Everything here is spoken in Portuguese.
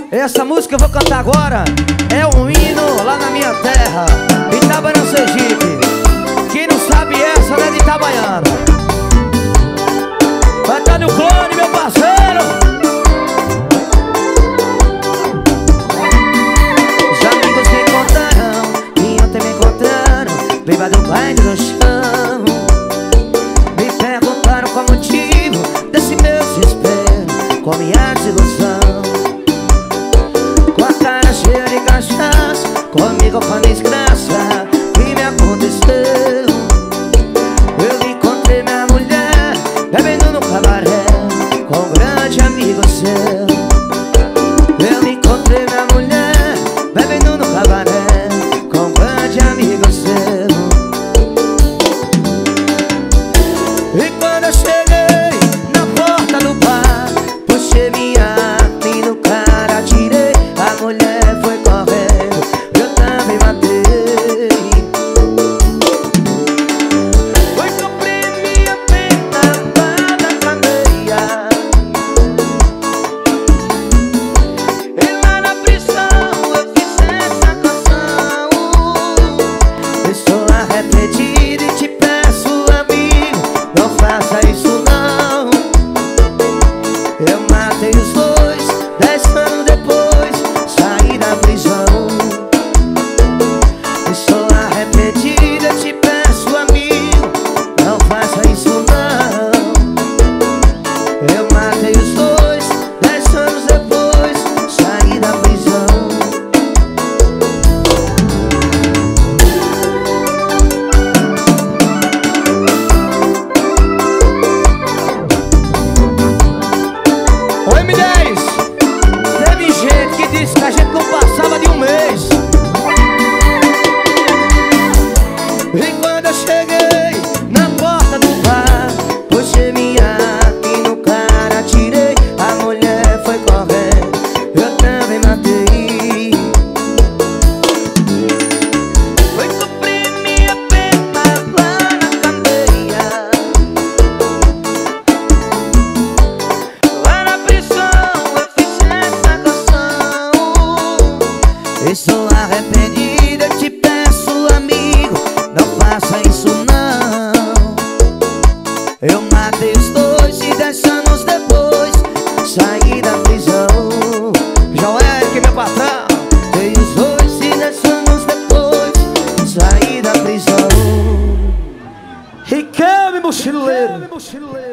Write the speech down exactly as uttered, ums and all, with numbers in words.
Essa música eu vou cantar agora é um hino lá na minha terra, Itabaiana, Sergipe. Quem não sabe essa não é de Itabaiana. Vai estar no clone, meu parceiro. Os amigos me contaram que ontem me encontraram bêbado caído no chão. Me perguntaram qual o motivo desse meu desespero, com minha desilusão. Com a cara cheia de cachaça, comigo com a desgraça que me aconteceu. Eu encontrei minha mulher bebendo no cabaré com um grande amigo seu. Eu encontrei minha mulher bebendo no cabaré com um grande amigo seu. E quando eu cheguei na porta do bar, puxei minha arma e no cara atirei. A mulher foi correndo, eu também matei. Foi cumprir minha pena lá na cadeia. E lá na prisão eu fiz essa canção. Estou arrependido e te peço, amigo, não faça isso não. Eu matei os dois, dez anos depois saí da prisão. Estou arrependido, eu te peço, amigo, não faça isso não. Eu matei os dois, dez anos depois saí da prisão. Ô M dez, teve gente que disse que a gente não passava de um mês. E quando eu cheguei na porta do bar, puxei minha arma e no cara atirei. A mulher foi correndo, eu também matei. Foi cumprir minha pena lá na cadeia. Lá na prisão eu fiz essa canção. Estou arrependido, eu te peço, amigo, não faça isso não. Eu matei os dois e dez anos depois saí da prisão. Joel, que meu patrão. Matei os dois e dez anos depois saí da prisão. Riquelme mochileiro.